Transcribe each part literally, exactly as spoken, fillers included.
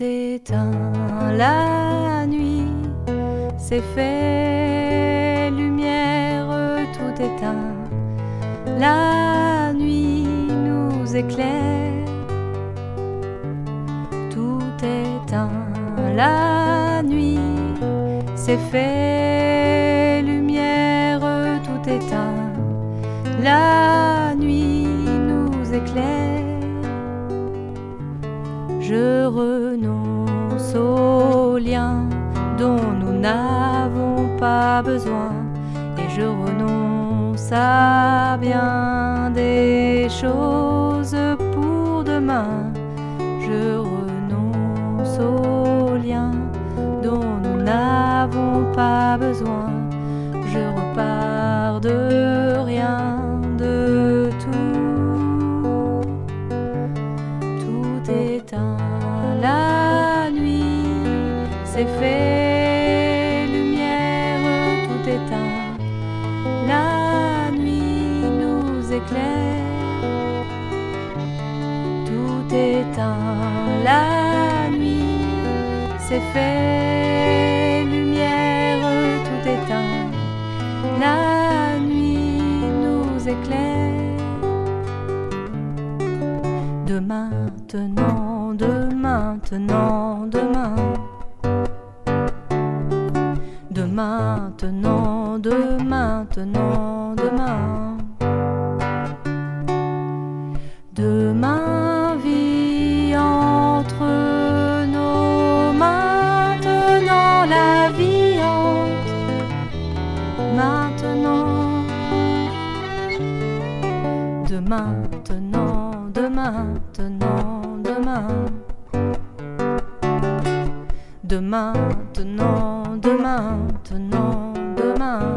éteint, la nuit s'est fait lumière, tout éteint, la nuit nous éclaire, tout éteint, la nuit s'est fait lumière, tout éteint, la nuit nous éclaire. Je renonce aux liens dont nous n'avons pas besoin, et je renonce à bien des choses pour demain. Je renonce aux liens dont nous n'avons pas besoin. Je repars de rien, de tout. Tout éteint, la nuit s'est fait lumière, tout éteint, la nuit nous éclaire. Tout éteint, la nuit s'est fait lumière, tout éteint, la nuit nous éclaire. De maintenant, de maintenant, demain. De maintenant, de maintenant, demain. Demain vit entre nos mains, maintenant la vie entre maintenant. De maintenant, de maintenant, demain. De maintenant, de maintenant, demain.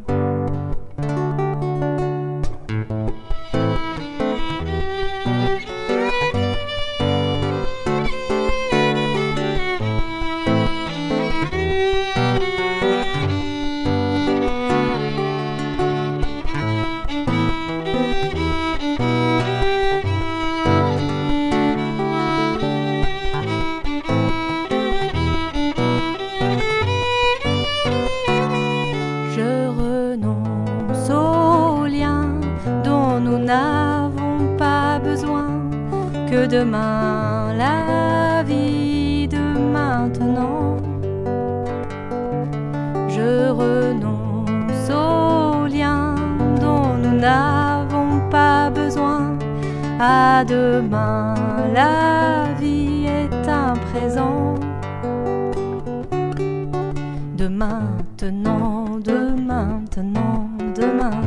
Nous n'avons pas besoin que demain, la vie de maintenant. Je renonce aux liens dont nous n'avons pas besoin. À demain, la vie est un présent. De maintenant, de maintenant, demain.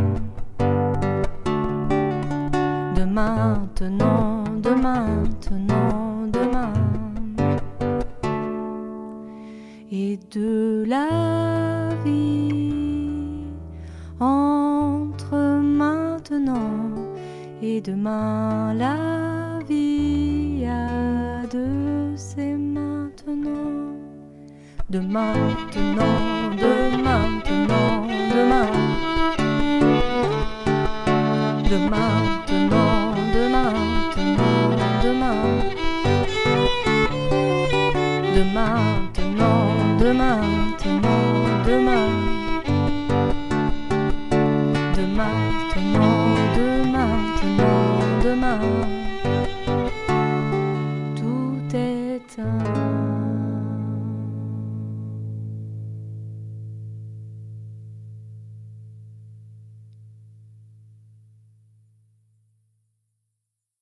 De maintenant, de maintenant, demain. Et de la vie entre maintenant et demain, la vie a de ces maintenant. De maintenant, de maintenant, demain. De maintenant, de maintenant, demain. De maintenant, de maintenant, demain. De maintenant, de maintenant, demain. Tout est un